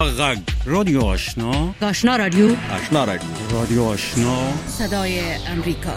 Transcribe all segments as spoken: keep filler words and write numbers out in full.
غږ رادیو آشنا آشنا رادیو آشنا رادیو رادیو آشنا صدای امریکا.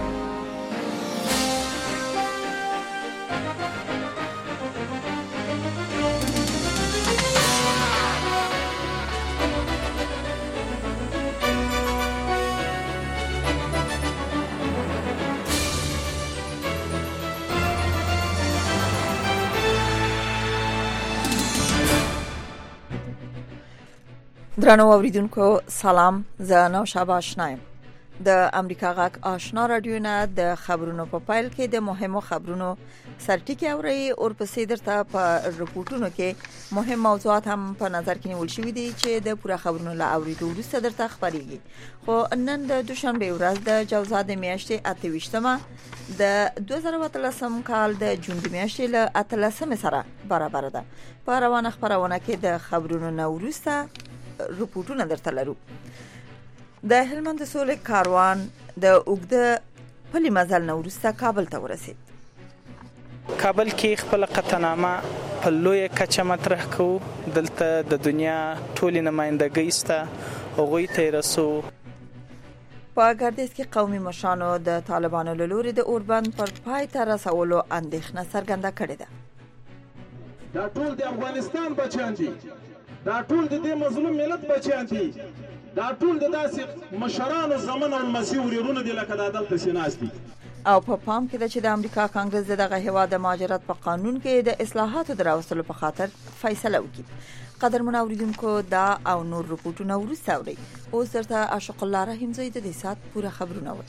درنو اوریدونکو سلام، زه نوشابه آشنایم. د امریکا غږ آشنا رادیو نه د خبرونو په پایل کې د مهمو خبرونو سرټکی اوري او پسې درته په رپورټونو کې مهم موضوعات هم په نظر کې نیول شوي دي چې د پوره خبرونو لا اوریدو وروسته درته خبريږي. خو نن د دوشنبه ورځ د جوزا د میاشتې اته‌ویشتمه د دوه زره اتلسم کال د جون د میاشتې له اتلسمه سره برابر ده. په روانه خبرونه کې د خبرونو نو وروسته رپورټونه درته لرو. د هلمند د سولې کاروان د اوږده پلي مزل نه وروسته کابل ته ورسید. کابل کې خپل قطعنامه په لویه کچه مطرح کوو. دلته د دنیا ټولې نمایندګۍ سته، هغوی ته رسو. په ګردیز کې قومي مشرانو د طالبانو له لوري د اوربند پر پای ته رسولو اندېښنه څرګنده کړې ده. دا ټول د افغانستان بچیان دي، دا ټول د دې مظلوم ملت بچیان دي، دا ټول د داسې مشرانو زمن او مسیح ورونه دي لکه د عدالت سیناس دي. او په پام کې ده چې د امریکا کانګرس دغه هیواد د مهاجرت په قانون کې د اصلاحاتو دراوستلو په خاطر فیصله وکړي. قدرمن اوریدونکو دا او نور رپورټونه وروسته اوري. اوس درته عاشق الله رحیم زوی د دې سات پوره خبرونه وایي.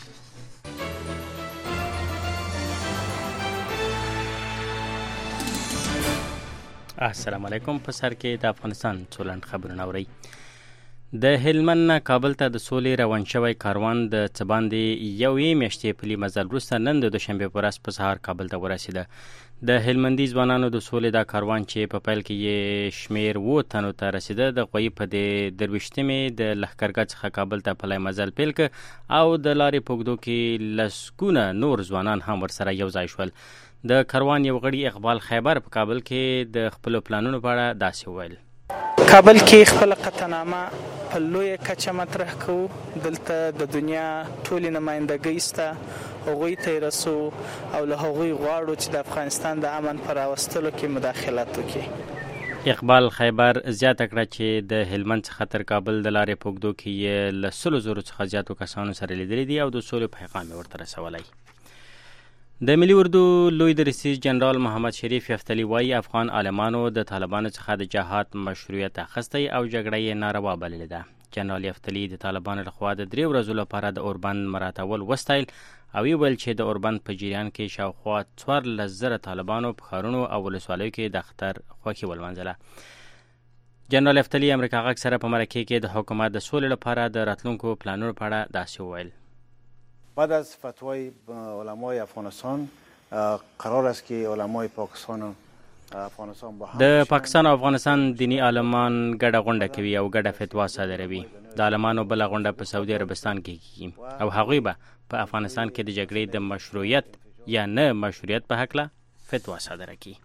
السلام علیکم. په سر کې د افغانستان څولند خبرونه اوري. د هلمند کابل ته د سولې روان شوی کاروان د څه باندې یوې میاشتې پلي مزل وروسته نن د دوشنبې په ورځ په سهار کابل ته ورسېده. د هلمندي ځوانانو د سولې دا کاروان چې په پیل کې یې شمیر اووه تنو ته رسېده، د غوی په دې درویشتمې د لښکرګاه څخه کابل ته پلی مزل پیل کړ او د لارې په اوږدو کې لسګونه نور ځوانان هم ورسره یو ځای شول. د کاروان یو غړي اقبال خیبر په کابل کې د خپل پلانونو په اړه داسې وویل. کابل کې خپل قطعنامه په لویه کچه مطرح کوو. دلته د دنیا ټولې نمایندګۍ سته، هغوی ته رسو او له هغوی غواړو چې د افغانستان د امن پر راوستلو کې مداخلت وکړي. اقبال خیبر زیاته کړه چې د هلمند څخه تر کابل د لارې په اوږدو کې یې له سلو زرو څخه زیاتو کسانو سره لیدلي دي او د سولې پیغام یې ورته رسولی. د ملي اردو لوی درسیز جنرال محمد شریف یفتلی وایي افغان عالمانو د طالبانو څخه د جهاد مشروعیت اخیستی او جګړه یې ناروا بللې ده. جنرال یفتلی د طالبانو لخوا د درې ورځو لپاره د اوربند مراتول وستایل او ویل چې د اوربند په جریان کې شاوخوا څوارلس زره طالبانو په ښارونو او ولسوالیو کې د اختر خوښي ولمانځله. جنرال یفتلی امریکا غږ سره په مرکه کې د حکومت د سولې لپاره د راتلونکو پلانونو په اړه داسې وویل. بعد از فتوای علمای افغانستان قرار است که علمای پاکستان و افغانستان با هم د پاکستان او افغانستان دینی عالمان ګډه غونډه کوي او ګډه فتوا صادروي. د عالمانو بل غونډه په سعودي عربستان کې کیږي او هغوی به په افغانستان کې د جګړې د مشروعیت یا نه مشروعیت په حق له فتوا صادره کړي.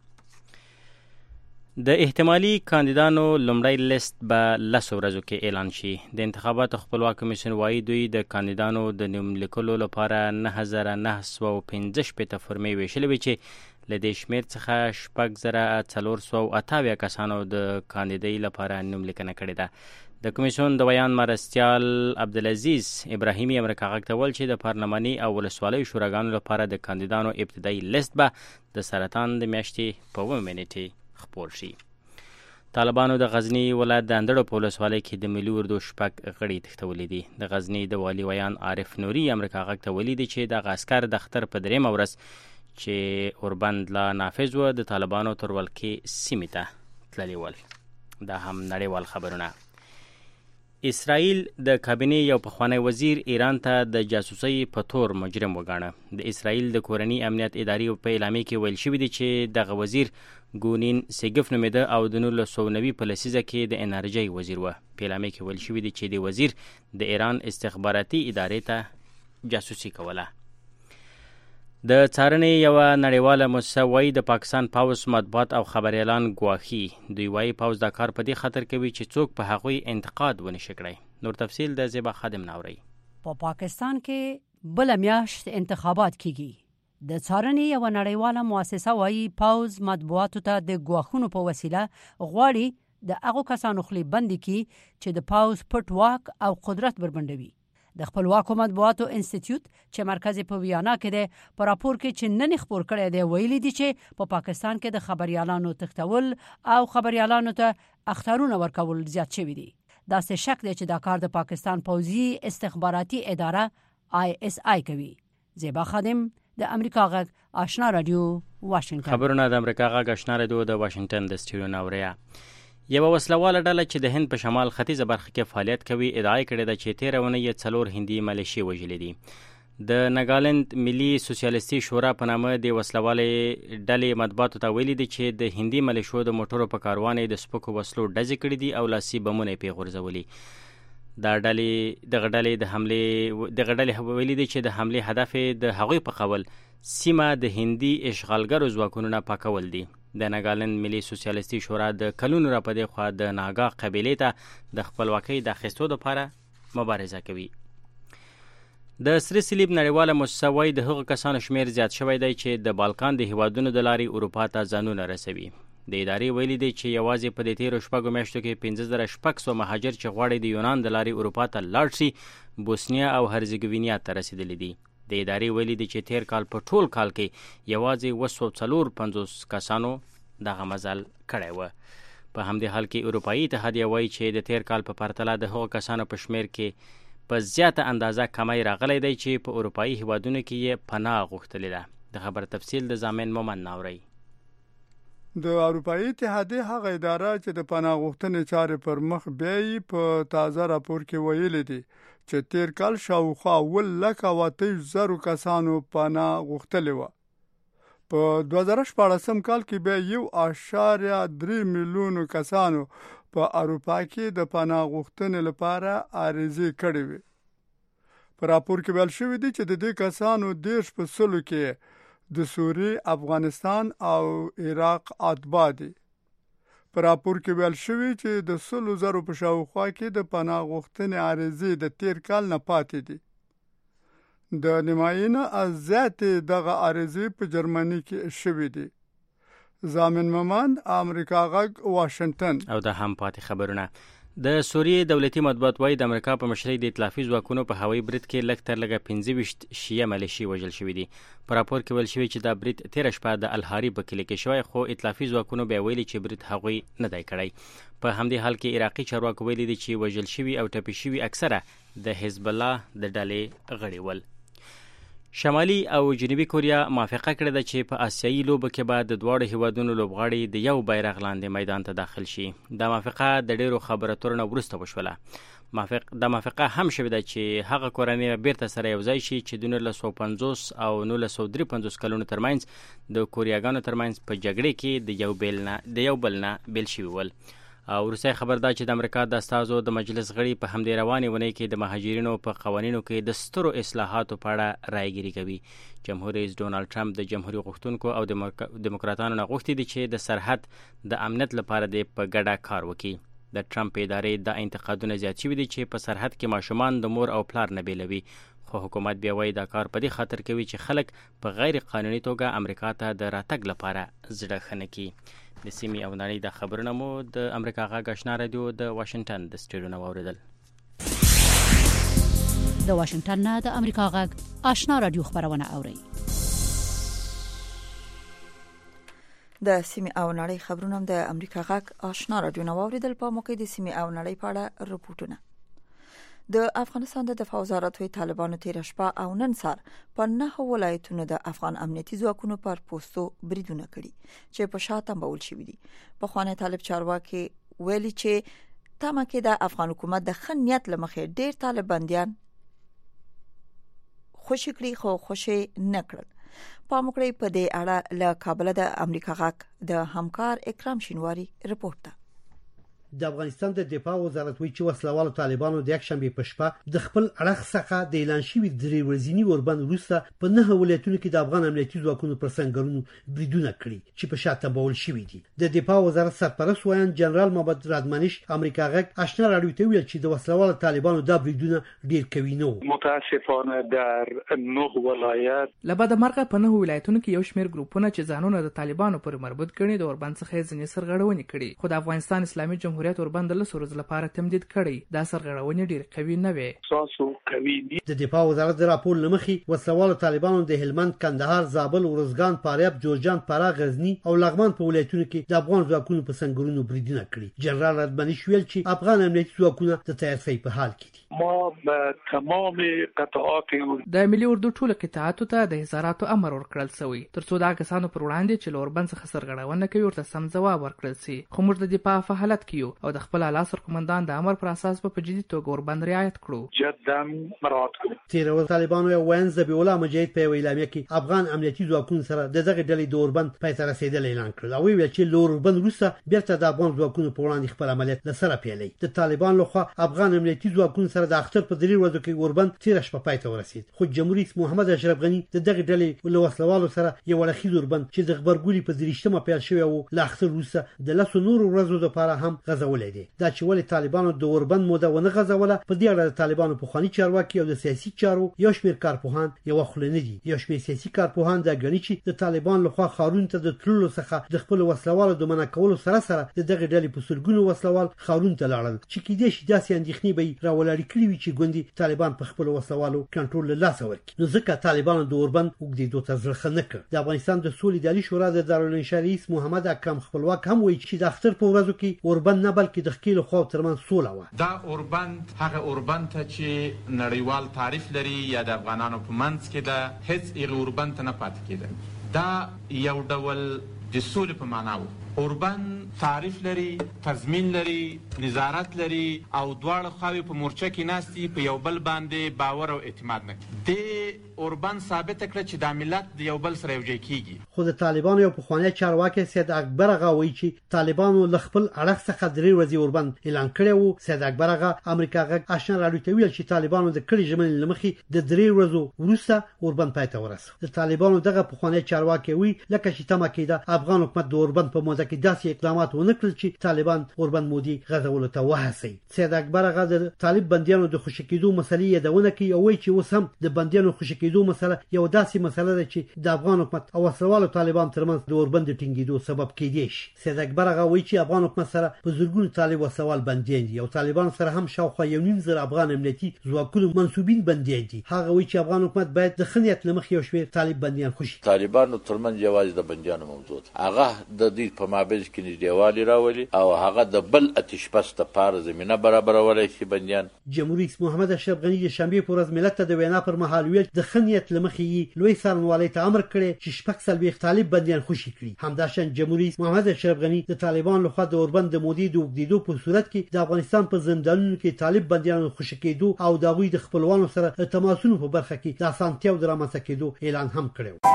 د احتمالي کاندیدانو لومړی لیست به لسو ورځو کې اعلان شي. د انتخاباتو خپلواک کمیسیون وایي دوی د کاندیدانو د نوم لیکلو لپاره نه زره نه سوه پنځه شپېته فرمې ویشلې وې چې له دې شمېر څخه شپږ زره څلور سوه اته اویا کسانو د کاندیدۍ لپاره نوم لیکنه کړې ده. د کمیسیون د ویان مرستیال عبدالعزیز ابراهیمي امریکا غږ ته وویل چې د پارلماني او ولسوالیو شوراګانو لپاره د کاندیدانو ابتدایي لیست به د سرطان د میاشتې په اوومه نیټې خپور شي. طالبانو د غزنی ولایت د اندړو په ولسوالۍ کې د ملي اردو شپږ غړي تښتولي دي. د غزنی د والي ویان عارف نوري امریکا غږ ته ویلي دي چې د عسکر د اختر په دریمه ورځ چې اوربند لا نافذ و د طالبانو تر ولکې سیمې ته تللي ول. دا هم نړیوال خبرونه. اسرائیل د کابینې یو پخوانی وزیر ایران ته د جاسوسۍ په تور مجرم وګاڼه. د اسرائیل د کورني امنیت ادارې په اعلامیه کې ویل شوي دي چې دغه وزیر ګونین سیګف نومېده او د نولس سوه نوي په لسیزه کې د انرژۍ وزیر و. په اعلامیه کې ویل شوي دي چې د وزیر د ایران استخباراتي ادارې ته جاسوسي کوله. د څارنې یوه نړیواله مؤسسه وایي د پاکستان پوځ مطبوعات او خبریالان ګواښي. دوی وایي پوځ دا کار په دې خاطر کوي چې څوک په هغوی انتقاد ونشي کړی. نور تفصیل د زیبا خادم ناوري. په پا پاکستان کې بل میاشت انتخابات کیږي. د څارنې یوه نړیواله مؤسسه وایي پوځ مطبوعاتو ته د ګواښونو په وسیله غواړي د هغو کسانو خولې بندې کړي چې د پوځ پټ واک او قدرت بربنډوي. د خپلواکو مطبوعاتو انسټیټیوټ چې مرکز په ویانا کې دی په راپور کې چې نن خبر کړی دی ویلي دي چې په پا پاکستان کې د خبريالانو تختول او خبريالانو ته اختارونه ورکول زیات شوي دي. دا څه شک دی چې دا کار د پاکستان پوځي استخباراتي اداره آی اس آی کوي. زیبا خادم د امریکا غږ آشنا رادیو واشنگټن. خبرونه د امریکا غږ آشنا رادیو د واشنگټن د سټډیو ناوریا. یو وسلواله ډله چې د هند په شمال ختیځه برخه کې فعالیت کوي ادعا کړې ده چې تیر ونه یې څلور هندي ملیشي وژلې دي. د ناګالند ملي سوسیالیستي شورا په نامه د وسلواله ډلې مطبوعاتو ته ویلي دي چې د هندي ملیشو د موټرو په کاروان د سپکو وسلو ډزې کړې دي او لاسي بمونه یې پیغورځولي. دا ډلې د غډلې د حمله د غډلې ویلي دي چې د حمله هدف د هغوی په قول سیمه د هندي اشغالګرو ځواکونو نه پاکول دي. د ناګالند ملي سوسیالیستي شورا د کلونو را پدې خوا د ناګا قبیلې ته د خپلواکۍ د اخیستو لپاره مبارزه کوي. د سره صلیب نړیواله مؤسسه وایي د هغو کسانو شمیر زیات شوی دی چې د بالکان د هیوادونو د لارې اروپا ته ځانونه رسوي. د ادارې ویلي دی چې یوازې په دې تیرو شپږو میاشتو کې پنځه زره شپږ سوه مهاجر چې غواړي د یونان د لارې اروپا ته لاړ شي بوسنیا او هرزګوینیا ته رسیدلي دي. د ادارې ویلي دی چې تیر کال په ټول کال کې یوازې اوه سوه څلور پنځوس کسانو دغه مزل کړی و. په همدې حال کې اروپایي اتحادیه وایي چې د تیر کال په پرتله د هغو کسانو په شمیر کې په زیاته اندازه کمی راغلی دی چې په اروپایي هیوادونو کې یې پناه غوښتلې ده. د خبر تفصیل د زامن مومن ناوري. د اروپایي اتحادیه هغه اداره چې د پناه غوښتنې چارې پر مخ بیایي په تازه راپور کې ویلي دي چې تیر کال شاوخوا اووه لکه او اته زره کسانو پناه غوښتلې وه. په دوه زره شپاړسم کال کې به یو اعشاریه درې میلیونو کسانو په اروپا کې د پناه غوښتنې لپاره عریضې کړې وې. په راپور کې ویل شوي دي چې د دې کسانو دېرش په سلو کې د سوریې، افغانستان او عراق اتباع دي. په راپور کې ویل شوي چې د سلو زرو په شاوخوا کې د پناه غوښتنې عریضې د تیر کال نه پاتې دي. د نیمایي از زیاتې دغه عریضې په جرمني کې شوي دي. زامن ممان امریکا غږ واشنگټن. او د هم پاتې خبرونه. د سوریې دولتي مطبوعات وایي د امریکا په مشرۍ د ائتلافي ځواکونو په هوایي برید کې لږ تر لږه پنځه ویشت شیعه ملیشي وژل شوي دي. په راپور کې ویل شوي چې دا برید تېره شپه د الحاري په کلي کې شوی، خو ائتلافي ځواکونو بیا ویلي چې برید هغوی نه دی کړی. په همدې حال کې عراقي چارواکو ویلي دي چې وژل شوي او ټپي شوي اکثره د حزب الله د ډلې غړي ول. شمالي او جنوبي کوریا موافقه کړې ده چې په آسیایي لوبو کې به د دواړو هیوادونو لوبغاړي د یو بیرغ لاندې میدان ته داخل شي. دا موافقه د ډېرو خبرو اترو نه وروسته وشوله. موافق دا موافقه هم شوې ده چې هغه کورنۍ بیرته سره یو ځای شي چې د نولس سوه پنځوس او نولس سوه درې پنځوس کلونو ترمنځ د کوریاګانو ترمنځ په جګړې کې د یو بیل نه د یو بل نه بیل شوي ول. او وروستی خبر دا چې د امریکا د استازو د مجلس غړي په همدې روانې اونۍ کې د مهاجرینو په قوانینو کې د سترو اصلاحاتو په اړه رایګیري کوي. جمهور رئیس ډونالډ ټرمپ د جمهوریت غوښتونکو او دیموکراتانو نه غوښتي دي چې د سرحد د امنیت لپاره د په ګډه کار وکړي. د ټرمپ ادارې د انتقادونه زیات شوي دي چې په سرحد کې ماشومان د مور او پلار نه بیلوي، خو حکومت بیا وایي دا کار په دې خاطر کوي چې خلک په غیر قانوني توګه امریکا ته د راتګ لپاره زړه ښه نه کړي. د سیمې او نړۍ د خبرونه مو د امریکا غږ آشنا رادیو د واشنگټن د سټډیو نه واوریدل. د واشنگټن نه د امریکا غږ آشنا رادیو خبرونه اوري. د سیمې او نړۍ خبرونه د امریکا غږ آشنا رادیو نه واوریدل. په موقع د سیمې او نړۍ په اړه رپورټونه. د افغانستان د دفاع وزارت وی طالبانو تیر شپه او نن سار په نه ولایتونو د افغان امنیتي ځواکونو پر پوسټو بریدونه کړي چې په شاته بول شوی دي. په خوانه طالب چارواکي ویلي چې تمه کې د افغان حکومت د خنیت لمخې ډیر طالباندیان خوشی کړي خو خوشی نه کړل. په موقع په دې اړه له کابل د امریکا غږ د همکار اکرام شینواری رپورټ ده. د افغانستان د دفاع وزارت وایي چې وسلوالو طالبانو د یکشنبه په شپه د خپل اړخ څخه د اعلان شوي درې ورځني اوربند وروسته په نه ولایتونو کې د افغان امنیتي ځواکونو پر سنگرونو بریدونه کړي چې په شاته بول شوي دي. د دفاع وزارت سرپرست وایي جنرال محمد رادمنش امریکا غږ آشنا راډیو ته ویل چې د وسلوالو طالبانو دا بریدونه ډیر کوي نو متاسفانه در نه ولایت لبد مرغه په نه ولایتونو کې یو شمېر ګروپونه چې ځانونه د طالبانو پر مربوط کړي د اوربند څخه ځنې سرغړونې کړي، خو د افغانستان اسلامي جمهوریت اوربند له سورز لپاره تمدید کړي. دا سرغړونې ډېر قوي نه وي. تاسو کوي د دفاع وزارت د راپور لمخې وسلوالو طالبانو د هلمند، کندهار، زابل، ورزګان، فاریاب، جوزجان، فراه، غزنی او لغمان په ولایتونو کې د افغان ځواکونو په سنگرونو بریدونه کړي. جنرال رادمنش ویل چې افغان امنیتي ځواکونه د تیارسۍ په حال کې دي. ما به تمام قطعات د ملي اردو ټولو قطعاتو ته د هزاراتو امر ورکړل شوی ترڅو دا کسانو پر وړاندې چې لوربند څخه سرغړونه کوي ورته سم ځواب ورکړل شي. خو موږ د دفاع په حالت کې یو او د خپل اعلی سرقومندان د امر پر اساس په جدي توګه اوربند رعایت کړو. جدا مراعات کړو. تیر ورځ طالبانو یو وین ذبیح الله مجاهد په اعلامیه کې افغان امنیتي ځواکونو سره د دغه ډلې د اوربند پای ته رسیدل اعلان کړ. او ویل چې لوربند وروسته بیرته د افغان ځواکونو په وړاندې خپل عملیات لسره پیلي. د طالبان لخوا افغان امنیتي ځواکونو سره د اختر په درې ورځو کې اوربند تیر شپه پای ته ورسید. خو جمهوریت رئیس محمد اشرف غنی د دغه ډلې له وسلوالو سره یو لخي اوربند چې د خبرګولي په دریشتمه پیل شوی او له اختر وروسته د لاسو نور ورځو لپاره هم غزولې دي. دا چې ولې طالبانو د اوربند موده ونه غزوله په دې اړه د طالبانو په خواني چارواکي او د سیاسي چارو یو شمېر کارپوهان یو خلنه دي. یو شمېر سیاسي کارپوهان دا غني چې د طالبان لخوا خارون ته د تللو څخه د خپل وسلوالو د منع کولو سره سره د دغه ډلې په سلګونو وسلوال خارون ته لاړل چې کېدې شي داسې اندېښنې به راولاري کړي وي چې ګوندي طالبان په خپل وسلوالو کنټرول له لاسه ورکړي. نو ځکه طالبانو د اوربند وګړي ته ځلخه نه کړ. د افغانستان د سولې د عالی شورا د دارالانشا رئیس محمد اکرم خپلواک هم وایي چې د اختر په ورځو کې اوربند نه بلکې د خکیلو خو ترمن سوله و. دا اوربند هغه اوربند ته چې نړیوال تعریف لري یا د افغانانو په منځ کې ده هیڅ یې اوربند ته نه پاتې کېده. دا یو ډول د سولې په معنا و. اوربند تعریف لري، تضمین لري، نظارت لري او دواړه خواوې په مورچه کې ناستي په یو بل باندې باور او اعتماد نه کوي. د اوربند ثابت کړ چې د ملت د یو بل سره یوځای کیږي. خو د طالبانو یو پخوانی چارواکي سید اکبر غا وایي چې طالبانو ل خپل اړخ څخه درې ورځې اوربند اعلان کړی وو. سید اکبر غا امریکا غږ آشنا راډیو ته ویل چې طالبانو د کړي ژمنې لمخې د درې ورځو وروسته اوربند پای ته ورسېد. د طالبانو دغه پخوانی چارواکي وی لکه چې تمه کېده افغان حکومت د اوربند په موده کې داسې اقدامات ونه کړل چې طالبان اوربند مودي غزولو ته وهڅي. سید اکبر غا د طالب بنديانو د خوشی کېدو مسلې یادونه کوي او وایي چې اوس هم د بنديانو خوشی کېدو مسله یو داسې مسله ده چې د افغان حکومت او وسلوالو طالبان ترمنځ د اوربند ټینګېدو سبب کېدی شي. سید اکبر غا وایي چې افغان حکومت سره په زرګونو طالب وسوال بنديان دي او طالبان سره هم شاوخوا یو نیم زر افغان امنیتي ځواکونو منسوبین بنديان دي. هغه وایي چې افغان حکومت باید د خنیت لمخ یو شمېر طالب بنديان خوشي. طالبانو ترمنځ یوازې د بنديانو موضوع هغه د دې په مابينځ کې نږدېوالی راولي او هغه د بل آتش بس لپاره زمينه برابرولای شي بنديان. جمهوریت رئیس اشرف غنی د شنبه په ورځ ملت ته د وینا پر مهال ویل د خنیت لمخې لوی څارنوالۍ ته امر کړی چې شپږ څلوېښت طالب بنديان خوشي کړي. همداشان جمهوریت محمد اشرف غنی د طالبان لخوا د اوربند د مودې د وګړو په صورت کې د افغانستان په زندانونو کې طالب بنديانو خوشي کېدو او د غوي د خپلوانو سره تماسونو په برخه کې د اسانتیاو درامه کېدو اعلان هم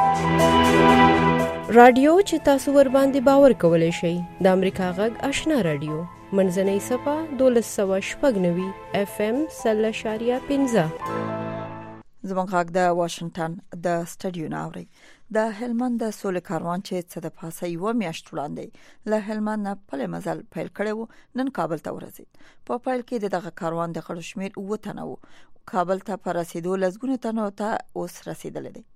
کړو. رادیو چې تاسو ور باندې باور کولای شئ د امریکا غږ آشنا رادیو منځنۍ صفه دولس سوه شپږ نوي اف ام سل اشاریه پنځه. زموږ غږ د واشنگټن د سټډیو ناوړي د هلمند د سولې کاروان چې څه د پاسه یو میاشت وړاندې له هلمند نه پله مزل پیل کړو نن کابل ته ورسید. په پیل کې دغه کاروان د غړو شمیر اوه تنه وو. کابل ته پر رسیدو لږونه تنه ته اوس رسیدل دي.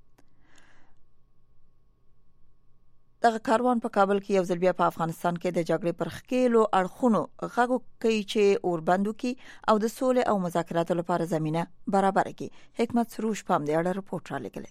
دغه کاروان په کابل کې یو ځل بیا په افغانستان کې د جګړې پر خکېلو اړخونو غږ کوي چې اوربند وکړي او د سولې او مذاکراتو لپاره زمینه برابر کړي. حکمت سروش په دې اړه رپورټ را لګلې.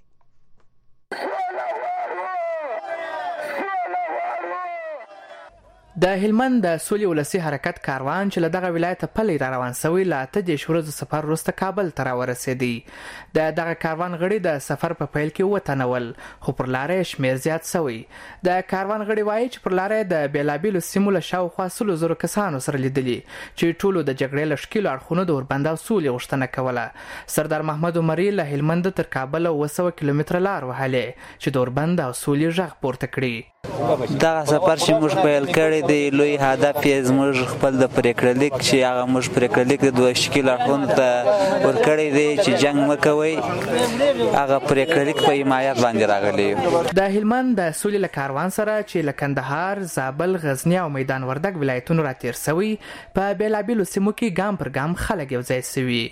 د هلمند د سولې ولسی حرکت کاروان چې له دغه ولایت پلي را روان شوی لا ته د شورز سفر وروسته کابل ته را ورسېدی. د دغه کاروان غړي د سفر په پیل کې وتنول خو پر لارې شمیر زیات شوی. د کاروان غړي وایي چې پر لارې د بیلابیلو سیمو له شاوخوا سلو زرو کسانو سره لیدلي چې ټولو د جګړې له ښکیلو اړخونو د اوربند او سولې غوښتنه کوله. سردار محمد عمري له هلمند تر کابل اوه سوه کیلومتره لار وهلې چې د اوربند او سولې غږ پورته کړي. دا سفر چې موږ پیل کړی دی لوی هدف یې زموږ خپل د پریکړه لیک چې هغه موږ پریکړه لیک د دوه شکیل اړخونو ته ورکړی دی چې جنگ مکوئ هغه پریکړه لیک په حمایت باندې راغلی یو. د هلمند د سولې له کاروان سره چې له کندهار، زابل، غزنی او میدان وردګ ولایتونو راتېر سوي په بېلابېلو سیمو کې ګام پر ګام خلک یو ځای سوي.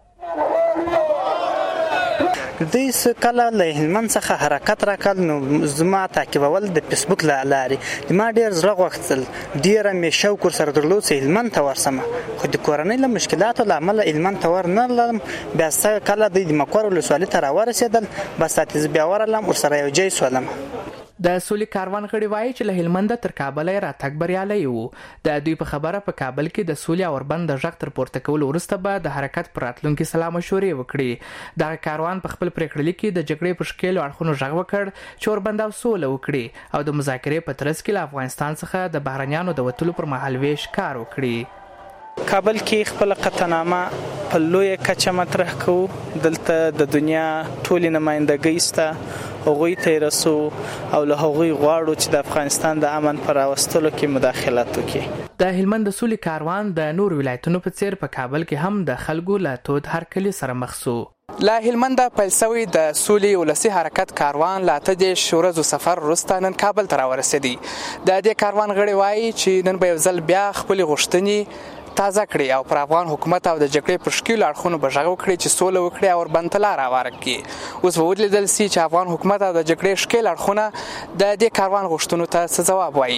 دوی کله له هلمند څخه حرکت راکړ نو زما تعقیبول د فیسبوک له لارې ما ډېر زړه غوښتل ډېره مې شوق ورسره درلود چې هلمند ته ورسم خو د کورنۍ له مشکلاتو له امله هلمند ته ور نه لرم. بیا کله دوی د مکور ولسوالۍ ته راورسېدل بس زه بیا ورغلم ورسره یو ځای شولم. د سولې کاروان غړي وایي چې له هلمند تر کابل راتګ بریالی و. د دوی په خبره په کابل کې د سولې او اوربند د غږ تر پورته کولو وروسته به د حرکت پر راتلونکي سلا مشورې وکړي. دغه کاروان په خپل پریکړه لیک کې د جګړې په شکلو اړخونو غږ وکړ چې اوربند او سوله وکړي او د مذاکرې په ترڅ کې له افغانستان څخه د بهرنیانو د وتلو پر مهال ویش کار وکړي. کابل کې خپل قطعنامه په لوی کچه مطرح کوو. دلته د دنیا ټولې نمائندګۍ سته هغوی ته رسو او له هغوی غواړو چې د افغانستان د امن پر راوستلو کې مداخلت وکړي. د هلمند د سولې کاروان د نور ولایتونو په څیر په کابل کې هم د خلکو له تود هرکلي سره مخ شو. له هلمند پیل شوی د سولې ولسی حرکت کاروان لا ته د شورزو سفر وروسته نن کابل ته راورسېدی. د دې کاروان غړي وایي چې نن به یو ځل بیا خپل غوښتنې تازه کړي او پر افغان حکومت او د جګړې پر شکیل اړخونو به غږ وکړي چې سوله وکړي او بند ته لار هواره کړي. اوس به ولیدل سي چې افغان حکومت او د جګړې شکیل اړخونه د دې کاروان غوښتنو ته څه ځواب وایي.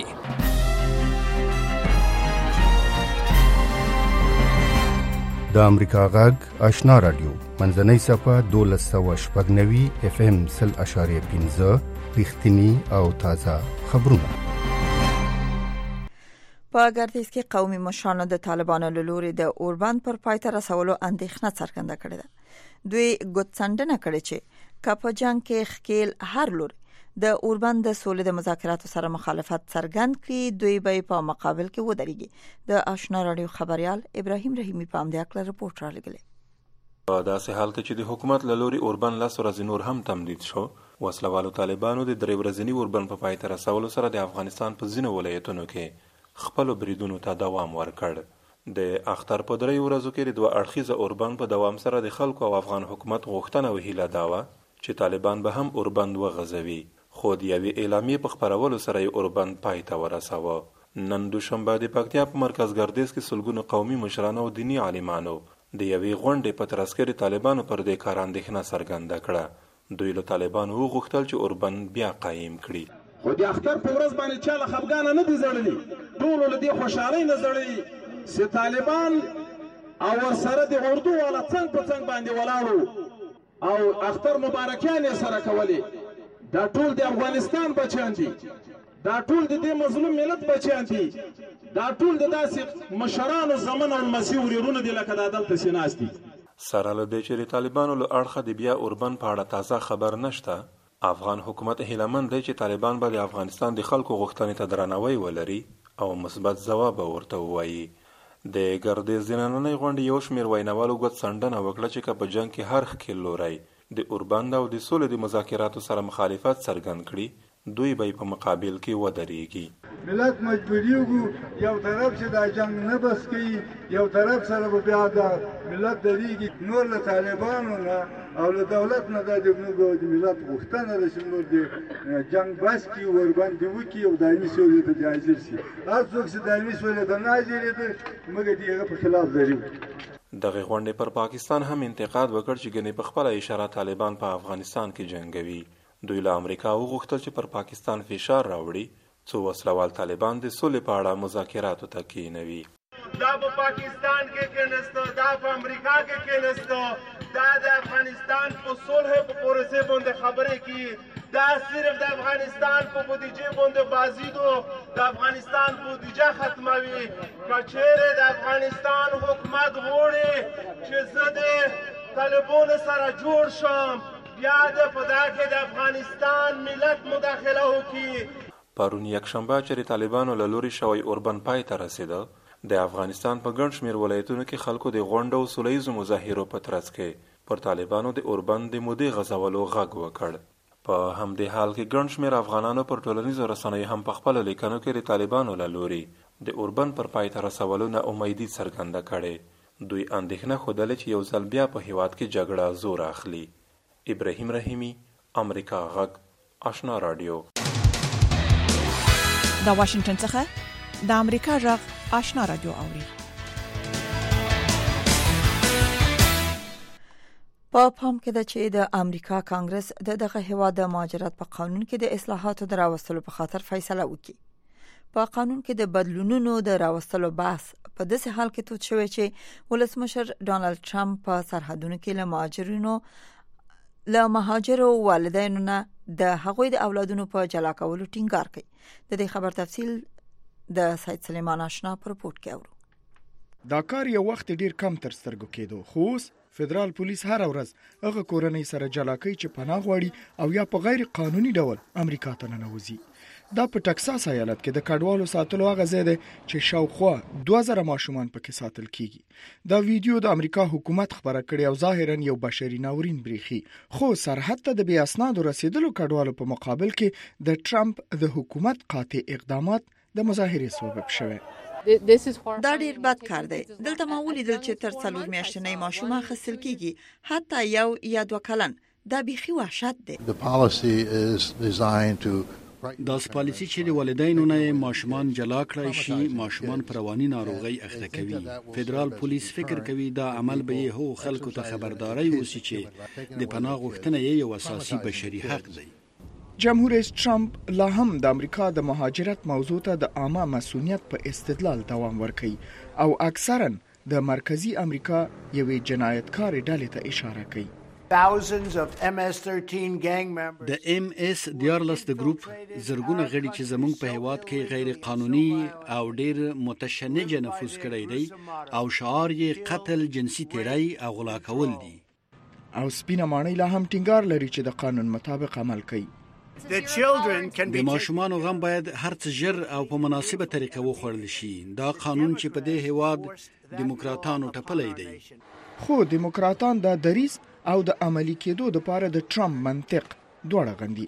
د امریکا غږ آشنا رادیو منځنۍ صفه دولس سوه شپږ نوي اف ام سل اشاریه پنځه رښتینی او تازه خبرونه. په ګردیز کې قومي مشرانو د طالبانو له لوري د اوربند پر پای ته رسولو اندېښنه څرګنده کړې ده. دوی ګوتڅنډنه کړې چې کاپ جنگ کې خکیل هر لوري د اوربند د سولې د مذاکراتو سره مخالفت څرګند کړي دوی به په مقابل کې ودرېږي. د آشنا رادیو خبريال ابراهیم رحیمی په امده اکل رپورټ را لګلې. په داسې حال کې چې د حکومت له لوري اوربند لاس ورځې نور هم تمدید شو وسلوالو طالبانو د درې ورځني اوربند په پای ته رسولو سره د افغانستان په ځینو ولایتونو کې خپل بریدونو ته دوام ورکړ. د اختر په درې ورځو کې د دوه اړخیزه اوربند په دوام سره د خلکو او افغان حکومت غوښتنه او هیله دا وه چې طالبان به هم اوربند وغځوي خو د یوې اعلامیې په خپرولو سره یې اوربند پای ته ورساوه. نن دوشنبه د پکتیا په مرکز ګردیز کې سلګونو قومي مشرانو او دیني عالمانو د یوې غونډې په ترڅ کې طالبانو پر دې کار اندېښنه څرګنده کړه. دوی له طالبانو وغوښتل چې اوربند بیا قایم کړي. خو د اختر په ورځ باندې چا له خفګانه نه دي زړلي ټولو له دې خوشحالۍ نه زړلي چې طالبان او ورسره د اردو والا څنګ په څنګ باندې ولاړو او اختر مبارکیان یې سره کولې. دا ټول د افغانستان بچیان دي دا ټول د دې مظلوم ملت بچیان دي دا ټول د داسې مشرانو زمن او المسیح ورورونه دي لکه دا دلته چې ناست دي. سره له دې چې د طالبانو له اړخه د بیا اوربند په اړه تازه خبر نشته افغان حکومت هیلهمند دی چې طالبان به د افغانستان د خلکو غوښتنې ته درناوی ولري او مثبت ځواب ورته ووایي. د ګردیز د نننۍ غونډې یو شمېر ویناوالو ګوتڅنډنه وکړه چې که په جنګ کې هر ښکیل لوری د اوربند او د سولې د مذاکراتو سره مخالفت څرګند کړي دوی به په مقابل کې ودرېږي. ملت مجبوریږي یو طرف چې دا جنگ نه بس کوي یو طرف سره به بیا دا ملت درېږي نور له طالبانو نه او له دولت نه دا د ملت غوښتنه ده چې نور د جنگ بس کړي اوربند دې وکړي او دایمي سولې ته حاضر شي. هر څوک چې دایمي سولې ته نه حاضرېده موږ د هغه په خلاف دریږو. دغه غونډې پر پاکستان هم انتقاد وکړ چې ګنې په خپله اشاره طالبان په افغانستان کې جنګوي. دوی له امریکا وغوښتل چې پر پاکستان فشار راوړي څو وسلوال طالبان د سولې په اړه مذاکراتو ته کېنوي. دا په پاکستان کې کېناستو دا په امریکا کې کېناستو دا د افغانستان په صلح په پروسې باندې خبرې کوي دا صرف د افغانستان په بودیجې باندې بازی دو د افغانستان بودیجه ختموي. که چیرې د افغانستان حکومت غواړي چې زه د طالبانو سره جوړ شم بیا د په دا کې د افغانستان ملت مداخله وکړي. پرون یکشنبه چې طالبانو له لوري شوی اوربند پای ته رسېده د افغانستان په ګڼ شمېر ولایتونو کې خلکو د غونډو او سوله ییزو مظاهرو په ترڅ کې پر طالبانو د اوربند د مودې غځولو غږ وکړ. په همدې حال کې ګڼ شمېر افغانانو پر ټولنیزو رسنیو هم په خپلو لیکنو کې د طالبانو له لوري د اوربند پر پای ته رسولو نه امیدي څرګنده کړې. دوی اندېښنه ښودلې چې یو ځل بیا په هیواد کې جګړه زور اخلي. ابراهیم رحیمي، امریکا غږ، آشنا رادیو. د واشنگټن څخه د امریکا غږ آشنا رادیو اوري. په پام کې ده چې د امریکا کانګرس د دغه هیواد د مهاجرت په قانون کې د اصلاحاتو د راوستلو په خاطر فیصله وکړي. په قانون کې د بدلونونو د راوستلو بحث په داسې حال کې توت شوی چې ولسمشر ډانلډ ټرمپ په سرحدونو کې له مهاجرینو له مهاجرو والدینو نه د هغوی د اولادونو په جلا کولو ټینګار کوي. د دې خبر تفصیل د سید سلیمان آشنا په رپورت کې اورو. دا کار یو وخت ډیر کم تر سترګو کېدو، خو فدرال پولیس هر ورځ هغه کورنۍ سره جلا کوي چې پناه غواړي او یا په غیر قانوني ډول امریکا ته ننوځي. دا په ټکساس ایالت کې د کډوالو ساتلو هغه ځای دی چې شاوخوا دوه زره ماشومان پکې ساتل کیږي. دا ویډیو د امریکا حکومت خبره کړې او ظاهرا یو بشري ناورین بریخي، خو سرحد ته د بې اسنادو رسیدلو کډوالو په مقابل کې د ټرمپ د حکومت قاطع اقدامات د مظاهرې سبب شوه. دا ډیر بد کار دی. دلته ما ولیدل چې تر څلور میاشتنۍ ماشوم اخیستل کیږي، حتی یو یا دوه کلن. دا بيخي وحشت دی. دا پالیسي چې د والدینو نه ماشومان جلا کړای شي، ماشومان پر رواني ناروغي اخته کوي. فدرال پولیس فکر کوي دا عمل به هو خلکو ته خبرداري وسی چې د پناه غوښتنه یو اساسي بشري حق دی. جمهور رئیس ټرمپ لا هم د امریکا د مهاجرت موضوع ته د عامه مسؤلیت په استدلال دوام ورکوي او اکثرا د مرکزی امریکا یوې جنایتکار ډلې ته اشاره کوي. د ام اس دیارلس د ګروپ زرګونه غړي چې زموږ په هیواد کې غیر قانوني او ډیر متشنج نفوذ کړی دی او شعار یې قتل، جنسي تیری او غلا کول دي. او سپینه ماڼۍ لا هم ټینګار لري چې د قانون مطابق عمل کوي. د ماشومانو غم باید هر څه ژر او په مناسبه طریقه وخوړل شي. دا قانون چې په دې هیواد دیموکراتانو ټپلی دی. خو دیموکراتان دا دریز او د عملی کېدو د پاره د ټرمپ منطق دوړه غندي.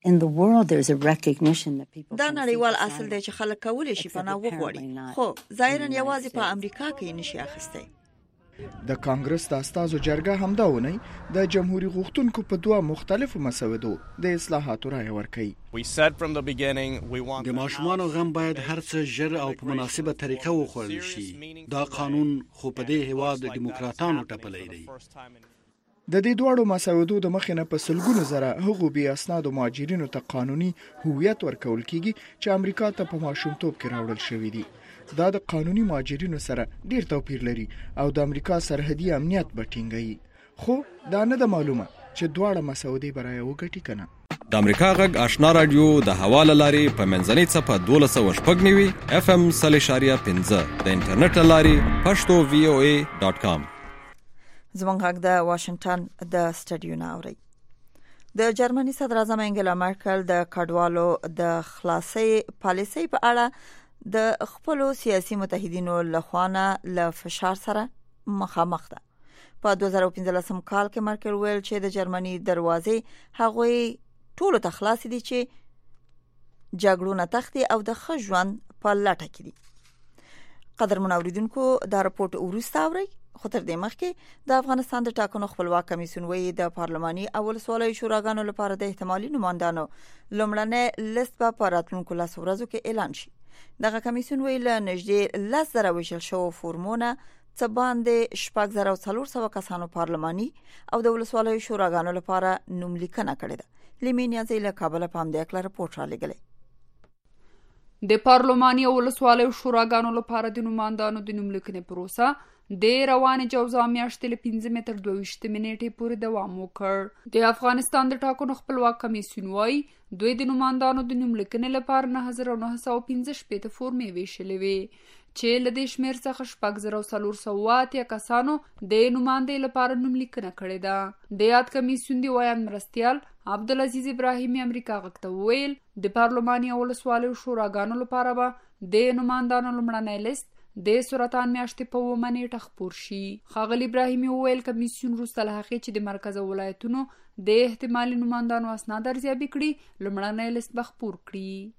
دا نړیوال اصل دی چې خلک کولی شي پناه وغواړي، خو ظاهرا یوازې په امریکا کې نشي اخیستی. د کانګرس د استازو جرګه همدا ونی د جمهوریت غوښتونکو په دوه مختلفو مسودو د اصلاحاتو رائے ورکړي. د ماشومانو غم باید هر څه ژر او په مناسبه طریقه وخوړل شي. دا قانون خو په دې هیواد دیموکراتانو ټپلی دی. د دې دوړو مسودو د مخینه په سلګونو زره هغو بې اسنادو مهاجرینو ته قانوني هویت ورکول کیږي چې امریکا ته په ماشومتوب کې راوړل شوی دي. دا د قانوني مهاجرینو سره ډیر توپیر لري او د امریکا سرحدي امنیت به ټینګوي. خو دا نه د معلومه چې دواړه مسودې برای وګټي کنه. د امریکا غږ آشنا رادیو د حواله لاري په منځنۍ صفه دولس سوه شپږ نوي اف ام صلی شاریه پنځه د انټرنیټ لاري پښتو وی او ای ډاټ کام. زمونږ غږ د واشنگټن د سټډیو نه اوري. د جرمني صدر اعظم انګلا مرکل د کډوالو د خلاصي پالیسي په اړه د خپل سیاسي متحدینو لخوانه له فشار سره مخامخ ده. په دوه زره پنځلسم کال کې مرکل ویل چې د جرمني دروازې هغوی ټولو ته خلاص دي چې جګړو نه تختی او د ښه ژوند په لټه کې دي. قدرمن اوریدونکو دا رپورت ورسته اوري، خو تر دې مخکې د افغانستان د ټاکنو خپلواک کمیسیون وی د پارلماني او ولسوالۍ شوراګانو لپاره د احتمالي نمائندانو لومړنی لیست په راتلونکو لس ورځو کې اعلان شي. دغه کمیسیون ویل نږدې لس زره ویشل شو فورمونه څه باندې شپږ زره او څلور سوه کسانو پارلماني او د ولسوالۍ شوراګانو لپاره نوملیکنه کړې ده. لیمینیا زی له کابل په همدې اړه رپورټ را لګلې. د پارلماني او ولسوالۍ شوراګانو لپاره د نوماندانو د نوملیکنې پروسه د روانې جوزا میاشتې له پنځمې تر دوه ویشتمې نیټې پورې دوام وکړ. د افغانستان د ټاکنو خپلواک کمیسیون وايي دوی د نوماندانو د نوملیکنې لپاره نه هزار نه سوه پنځه شپېته فورمې ویشلې وې چې له دې شمېر څخه شپږ زره څلور سوه اتیا کسانو د نوماندۍ لپاره نوملیکنه کړې ده. د یاد کمیسیون دی ویان مرستیال عبدالعزیز ابراهیمي امریکا غږ ته وویل د پارلماني او ولسوالۍ شوراګانو لپاره به د نوماندانو لومړنی لیست د سرطان میاشتې په اوومه نیټه خپور شي. ښاغلي ابراهیمي وویل کمیسیون وروسته له هغې چې د مرکز او ولایتونو د احتمالي نوماندانو اسناد ارزیابي کړي لومړنی لیست به خپور کړي.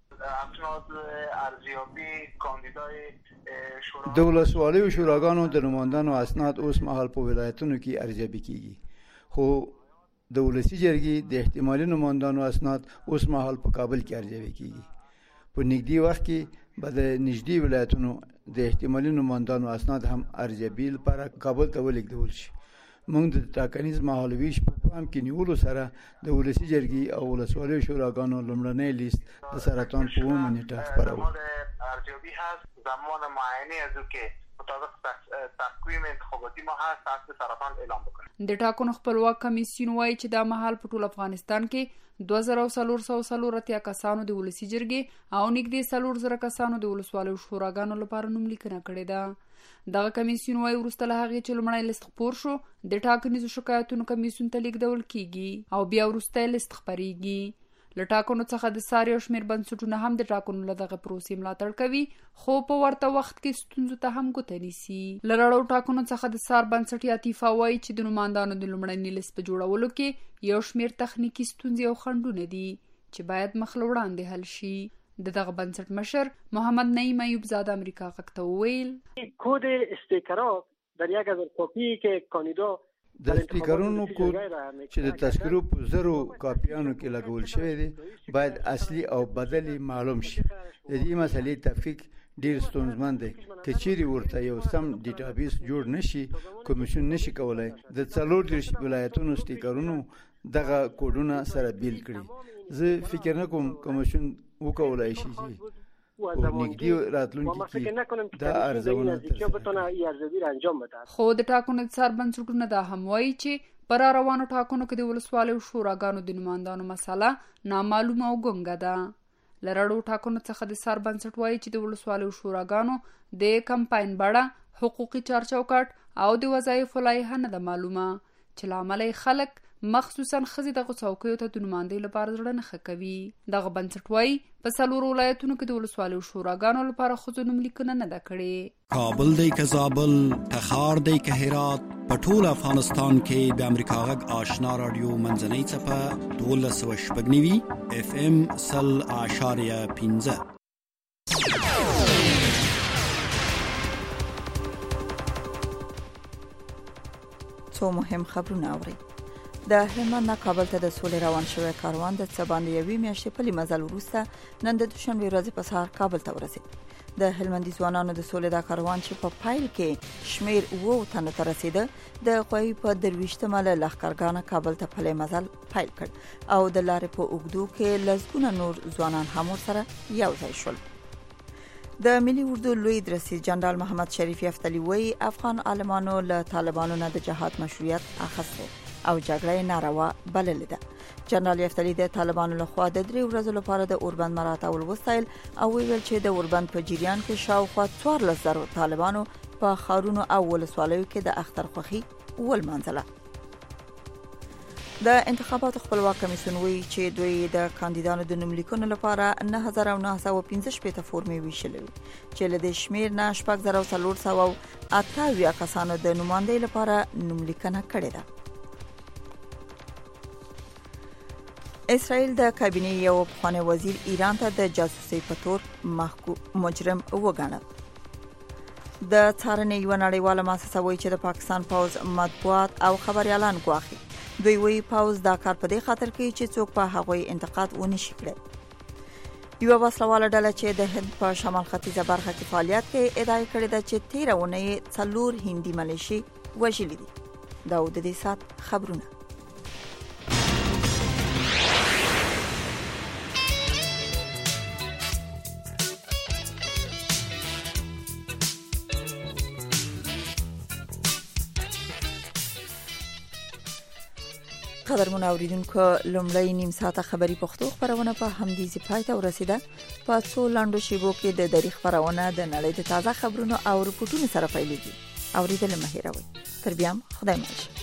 د ولسوالیو شوراګانو د نوماندانو اسناد اوس مهال په ولایتونو کې ارزیابي کیږي، خو د ولسی جرګې د احتمالي نوماندانو اسناد اوس مهال په کابل کې ارزیابي کیږي. په نږدې وخت کې به د نږدې ولایتونو د احتمالي نوماندانو اسناد هم ارزیابي لپاره کابل ته ولېږدول شي. موږ د ټاکنیز مهالویش په پام کې نیولو سره د ولسی جرګې او ولسوالیو شوراګانو لومړنی لیست د سرطان په اوومه نیټه خپروو. ارزیابی هست زمان معاینه از که مطابق تقویم انتخاباتی ما هست حد سرطان اعلام بکنه. د ټاکنو خپلواک کمیسیون وایي چې دا مهال په ټول افغانستان کې دوه زره څلور سوه څلور اتیا کسانو د ولسی جرګې او نږدې څلور زره کسانو د ولسوالیو شوراګانو لپاره نوملیکنه کړې ده. دغه کمیسیون وایي وروسته له هغې چې لومړی لیست خپور شو د ټاکنیزو شکایتونو کمیسیون ته لیږدول کیږي او بیا وروستی لیست خپریږي. له ټاکنو څخه د ساري او شمېر بنسټونه هم د ټاکنو له دغه پروسې ملاتړ کوي، خو په ورته وخت کې ستونزو ته هم ګوته نیسي. له رړو ټاکنو څخه د سار بنسټ عطیفه وایي چې د نوماندانو د لومړني لیست په جوړولو کې یو شمېر تخنیکي ستونزې او خنډونه دي چې باید مخ له وړاندې حل شي. د دغه بنسټ مشر محمد نعیم ایوب زاده امریکا غږ ته وویل کد استیکرات در یک هزار کاپی که کاندیدا د سپیکرونو کود چې د تذکرو په زرو کاپیانو کې لګول شوی دی باید اصلي او بدلی معلوم شي. د دې مسلې تفکیک ډیر ستونزمن دی. که چیرې ورته یو سم ډیټابیس جوړ نشي کمیسیون نشي کولای د څلور دېرش ولایتونو سپیکرونو دغه کوډونه سره بیل کړي. زه فکر نه کوم کمیسیون وکولای شي چې په نږدې راتلونکي کې دا ارزونه انجام بده. خو د ټاکنو د سر بنسټونه دا هم وایي چې پر روانو ټاکنو کې د ولسوالیو شوراګانو د نوماندانو مسله نامعلومه او ګنګه ده. له رړو ټاکنو څخه د سر بنسټ وایي چې د ولسوالیو شوراګانو د کمپاین بڼه، حقوقي چارچوکاټ او د وظایفو لایحه نه ده معلومه، چې له امله خلک مخصوصا ښځې دغو څوکیو ته د نوماندۍ لپاره زړه نه ښه کوي. دغه بنسټ وایي په څلورو ولایتونو کې د ولسوالیو شوراګانو لپاره ښځو نوملیکنه نه ده کړې. کابل دی که زابل، تخار دی که هرات، په ټول افغانستان کې د امریکا غږ آشنا رادیو منځنۍ څپه دولس سوه شپږ نوي اف ام سل اعشاریه پنځه. څو مهم خبرونه اورئ. د هلمند نه کابل ته د سولې روان شوی کاروان د څه باندې یوې میاشتې پلي مزل وروسته نن د دوشنبې ورځې په سهار کابل ته ورسېد. د هلمندي ځوانانو د سولې دا کاروان چې په پایل کې شمیر اووه تنو ته رسېده د غوی په درویشتمه له لښکرګانه کابل ته پلي مزل پیل کړ او د لارې په اوږدو کې لسګونه نور ځوانان هم ورسره یو ځای شول. د ملي اردو لوی درسي جنرال محمد شریف یفتلی وایي افغان عالمانو له طالبانو نه د جهاد مشروعیت اخیستی او جګړه ناروا بللې ده. جنرال یفتلی د طالبانو لخوا د درې ورځو لپاره د اوربند مراتب وستایل او ویل چې د اوربند په جریان کې شاوخوا څوارلس زره طالبانو په ښارونو او ولسوالیو کې د اختر خوښي ولمانځله. د انتخاباتو خپلواک کمیسیون وایي چې دوی د کاندیدانو د نوملیکنو لپاره نه هزار نه سوه پنځه شپېته فورمې ویشلې وي چې له دې شمېر نه شپږ زره څلور سوه اته اویا کسانو د نوماندۍ لپاره نوملیکنه کړې ده. اسرائیل د کابینې یو پخوانی وزیر ایران ته د جاسوسۍ په تور محکوم مجرم وګاڼه. د څارنې یوه نړیواله مؤسسه وایي چې د پاکستان پوځ مطبوعات او خبريالان ګواښي. دوی وایي پوځ دا کار په دې خاطر کوي چې څوک په هغوی انتقاد ونه شي کړی. یوه وسلواله ډله چې د هند په شمال ختیځه برخه کې فعالیت کوي ادعا کړې ده چې تیره اونۍ څلور هندي ملیشې وژلي دي. دا د دې سات خبرونه. قدرمن اوریدونکو لومړی نیم ساعته خبری پښتو خبرونه په همدې ځای ته ورسیده. په څو لاندو شیبو کې د دری خبرونه د نړۍ د تازه خبرونو او رپورټونو سره پیلېږي. اوریدل مه هېروئ. تر بیا خدای مل.